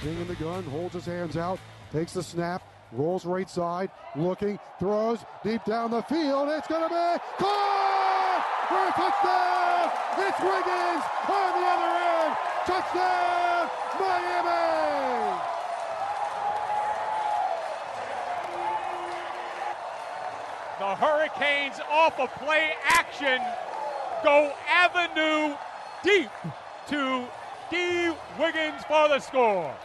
King in the gun, holds his hands out, takes the snap, rolls right side, looking, throws deep down the field. It's going to be caught for a touchdown. It's Wiggins on the other end. Touchdown, Miami. The Hurricanes off of play action go avenue deep to D. Wiggins for the score.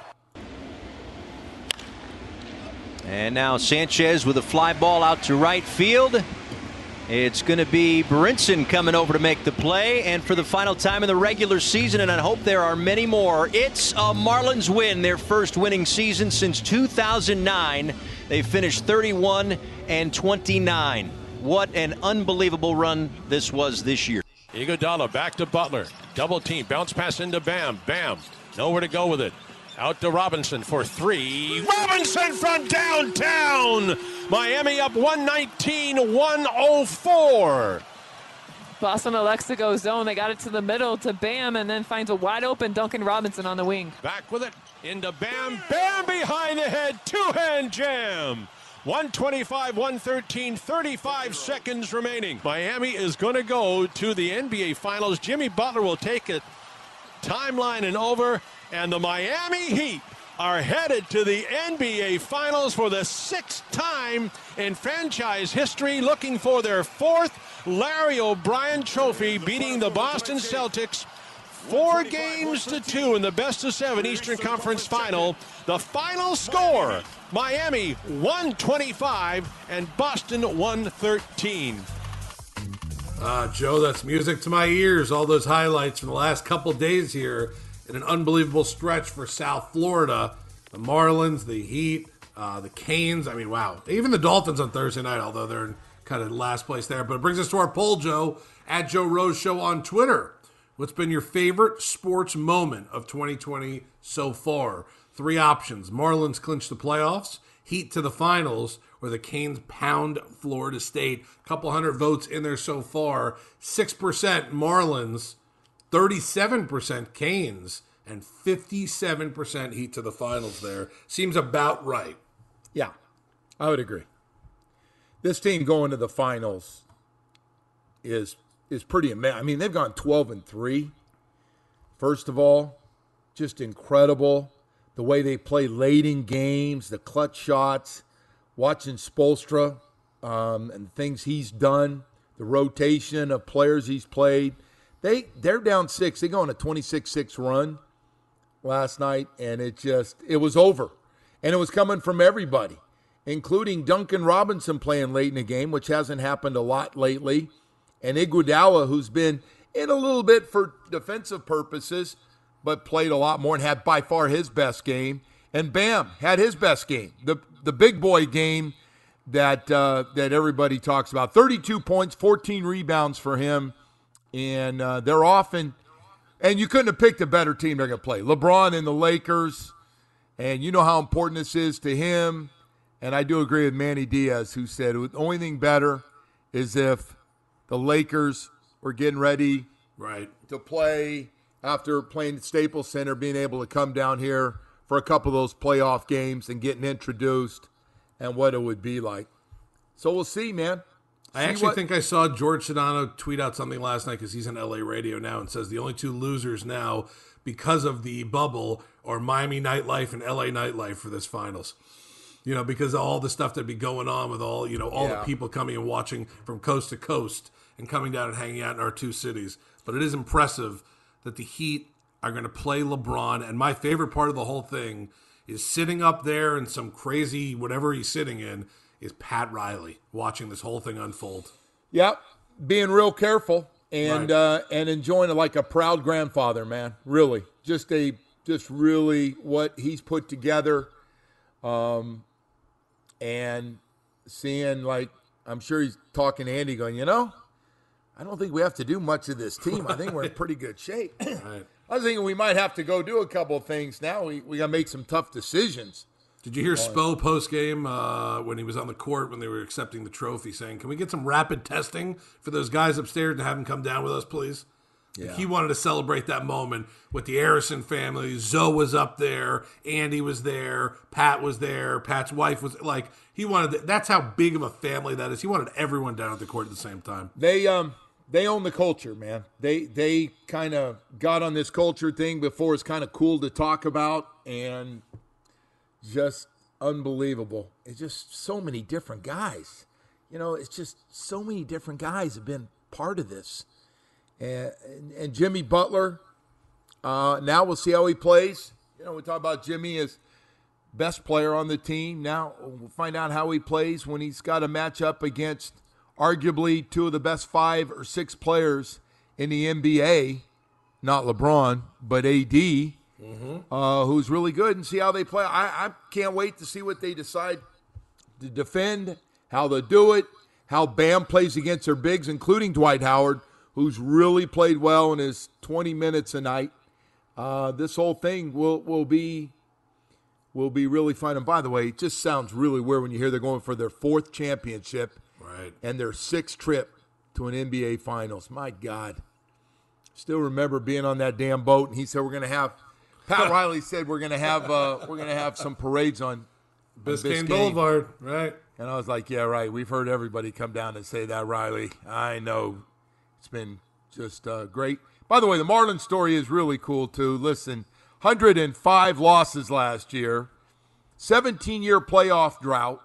And now Sanchez with a fly ball out to right field. It's going to be Brinson coming over to make the play. And for the final time in the regular season, and I hope there are many more, it's a Marlins win, their first winning season since 2009. They finished 31-29. What an unbelievable run this was this year. Iguodala back to Butler. Double team. Bounce pass into Bam. Bam. Nowhere to go with it. Out to Robinson for three. Robinson from downtown. Miami up 119-104. Boston elects to go zone. They got it to the middle to Bam and then finds a wide open Duncan Robinson on the wing. Back with it into Bam. Bam behind the head. Two-hand jam. 125-113, 35 seconds remaining. Miami is going to go to the NBA Finals. Jimmy Butler will take it. Timeline and over. And the Miami Heat are headed to the NBA Finals for the sixth time in franchise history, looking for their fourth Larry O'Brien trophy, beating the Boston Celtics 4-2 in the best-of-7 Eastern Conference Final. The final score, Miami 125 and Boston 113. Joe, that's music to my ears. All those highlights from the last couple days here in an unbelievable stretch for South Florida. The Marlins, the Heat, the Canes. I mean, wow. Even the Dolphins on Thursday night, although they're in kind of last place there. But it brings us to our poll, Joe, at Joe Rose Show on Twitter. What's been your favorite sports moment of 2020 so far? 3 options. Marlins clinch the playoffs, Heat to the finals, or the Canes pound Florida State. A couple hundred votes in there so far. 6% Marlins, 37% Canes, and 57% Heat to the finals there. Seems about right. Yeah, I would agree. This team going to the finals is pretty amazing. I mean, they've gone 12-3. First of all, just incredible. The way they play late in games, the clutch shots, watching Spoelstra and things he's done, the rotation of players he's played. They're down 6. They go on a 26-6 run last night, and it was over. And it was coming from everybody, including Duncan Robinson playing late in the game, which hasn't happened a lot lately, and Iguodala, who's been in a little bit for defensive purposes, but played a lot more and had by far his best game. And Bam had his best game, the big boy game that everybody talks about. 32 points, 14 rebounds for him. And they're often – and you couldn't have picked a better team they're going to play. LeBron and the Lakers, and you know how important this is to him. And I do agree with Manny Diaz, who said the only thing better is if the Lakers were getting ready to play after playing at Staples Center, being able to come down here for a couple of those playoff games and getting introduced and what it would be like. So we'll see, man. I actually think I saw George Sedano tweet out something last night because he's on LA radio now and says the only 2 losers now because of the bubble are Miami nightlife and LA nightlife for this finals. You know, because of all the stuff that'd be going on with all the people coming and watching from coast to coast and coming down and hanging out in our 2 cities. But it is impressive that the Heat are going to play LeBron. And my favorite part of the whole thing is sitting up there in some crazy whatever he's sitting in is Pat Riley watching this whole thing unfold. Yep, being real careful and enjoying it like a proud grandfather, man. Really, just really what he's put together, and seeing like I'm sure he's talking to Andy, going, I don't think we have to do much of this team. I think we're in pretty good shape. Right. I was thinking we might have to go do a couple of things now. We got to make some tough decisions. Did you hear Spo post-game when he was on the court when they were accepting the trophy saying, can we get some rapid testing for those guys upstairs to have them come down with us, please? Yeah. He wanted to celebrate that moment with the Harrison family. Zoe was up there. Andy was there. Pat was there. Pat's wife was like, he wanted, that's how big of a family that is. He wanted everyone down at the court at the same time. They own the culture, man. They kind of got on this culture thing before it's kind of cool to talk about, and just unbelievable. It's just so many different guys. It's just so many different guys have been part of this. And Jimmy Butler, now we'll see how he plays. We talk about Jimmy as best player on the team. Now we'll find out how he plays when he's got a matchup against arguably two of the best 5 or 6 players in the NBA, not LeBron, but AD, who's really good, and see how they play. I can't wait to see what they decide to defend, how they'll do it, how Bam plays against their bigs, including Dwight Howard, who's really played well in his 20 minutes a night. This whole thing will be really fun. And by the way, it just sounds really weird when you hear they're going for their 4th championship. Right. And their 6th trip to an NBA Finals. My God. Still remember being on that damn boat, and he said Pat Riley said we're gonna have some parades on Biscayne Boulevard, right? And I was like, yeah, right. We've heard everybody come down and say that, Riley. I know. It's been just great. By the way, the Marlins story is really cool, too. Listen, 105 losses last year, 17-year playoff drought,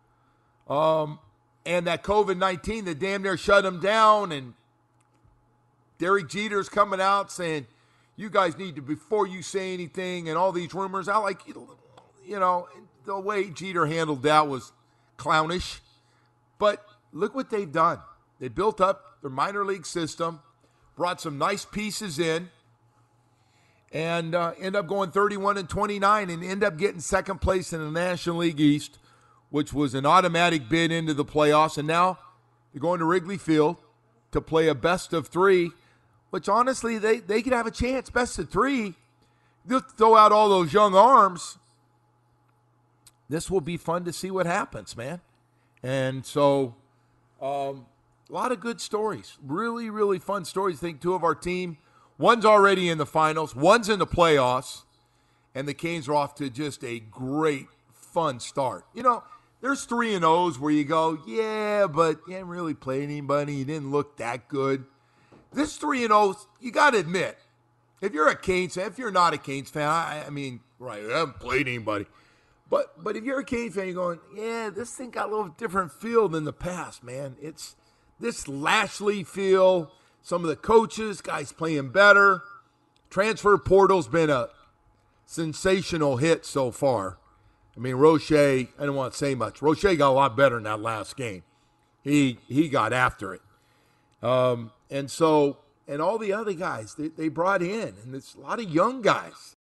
and that COVID-19 that damn near shut them down, and Derek Jeter's coming out saying, you guys need to, before you say anything, and all these rumors. I like, the way Jeter handled that was clownish. But look what they've done. They built up their minor league system, brought some nice pieces in, and end up going 31-29 and end up getting second place in the National League East, which was an automatic bid into the playoffs. And now they're going to Wrigley Field to play a best of 3, which honestly they could have a chance. Best of 3. They'll throw out all those young arms. This will be fun to see what happens, man. And so a lot of good stories. Really, really fun stories. I think 2 of our team, one's already in the finals, one's in the playoffs, and the Canes are off to just a great, fun start. There's 3-0s where you go, yeah, but you didn't really play anybody. You didn't look that good. This 3-0, you got to admit, if you're a Canes fan, if you're not a Canes fan, I mean, right, I haven't played anybody. But if you're a Canes fan, you're going, yeah, this thing got a little different feel than the past, man. It's this Lashley feel, some of the coaches, guys playing better. Transfer portal's been a sensational hit so far. I mean, Roche, I don't want to say much. Roche got a lot better in that last game. He got after it. And all the other guys they brought in, and it's a lot of young guys.